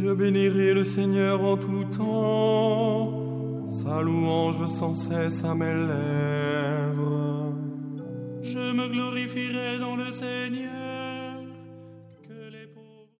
Je bénirai le Seigneur en tout temps, sa louange sans cesse à mes lèvres. Je me glorifierai dans le Seigneur.